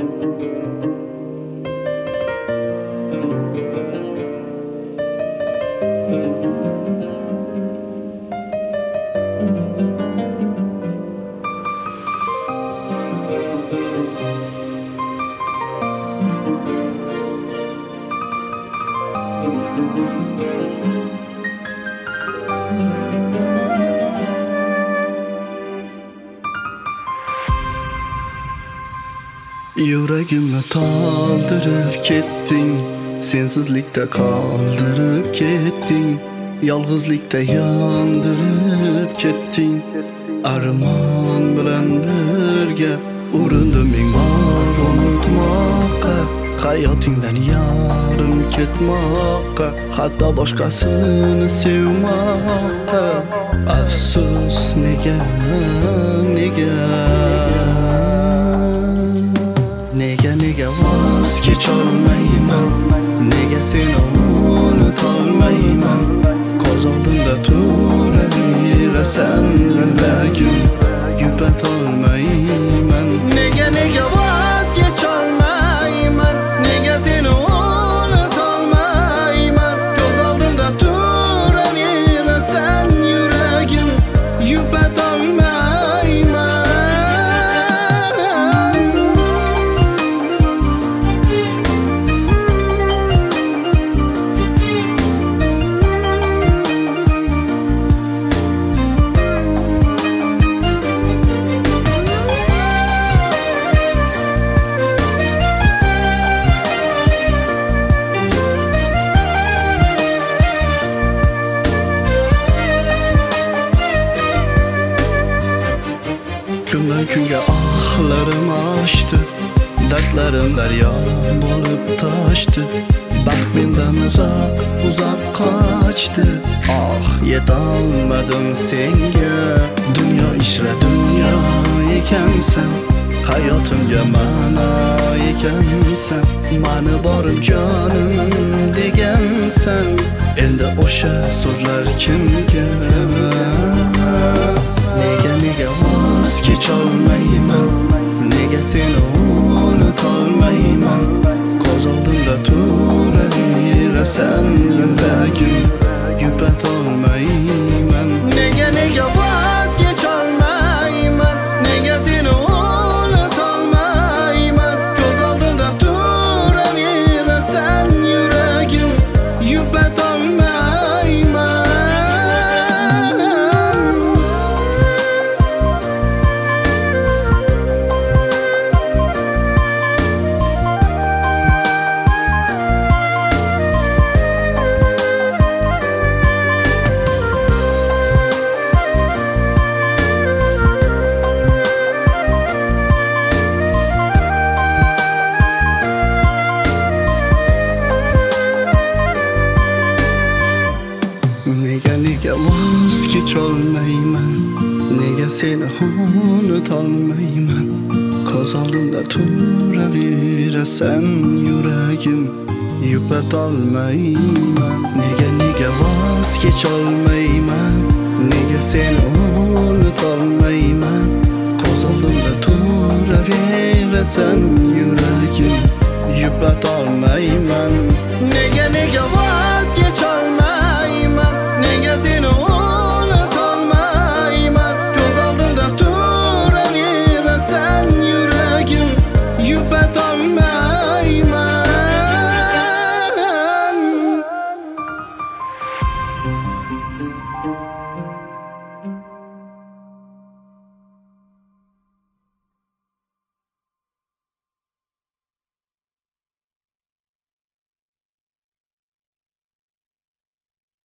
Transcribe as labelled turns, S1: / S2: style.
S1: Yüreğimi taldırıp kettin, sensizlikte kaldırıp kettin, yalgızlıkta yandırıp kettin. Arman bilen birge urindim men var unutmakka, hayotingdan yarim ketmoqqa, hatto boshqasini sevmoqqa. Afsus nega Nega vaz kecholmayman, nega seni unutolmayman. Ko'z oldimda turaverasan, yuragim yupatolmayman. Nega vaz kecholmayman, nega seni unutolmayman. Ko'z oldimda turaverasan, yuragim yupatolmayman. Kundan kunga ahlarım aştı, dertlerim derya bolup taştı. Baxt mendan uzak kaçtı. Ah yetolmadim senga, dünya ishra dünya ekansan, hayotimga ma'no ekansan, mani borim jonim degansan. Endi o'sha so'zlar kimga? Nega vaz kecholmayman, nega seni unutolmayman. Ko'z oldimda turaverasan, yuragim yupatolmayman. Nega vaz kecholmayman, nega seni unutolmayman. Ko'z oldimda turaverasan, yuragim yupatolmayman. Nega vaz kecholmayman, nega seni unutolmayman. Ko'z oldimda turaverasan, yuragim yupatolmayman. Nega vaz kecholmayman, nega seni unutolmayman. Ko'z oldimda turaverasan, yuragim yupatolmayman.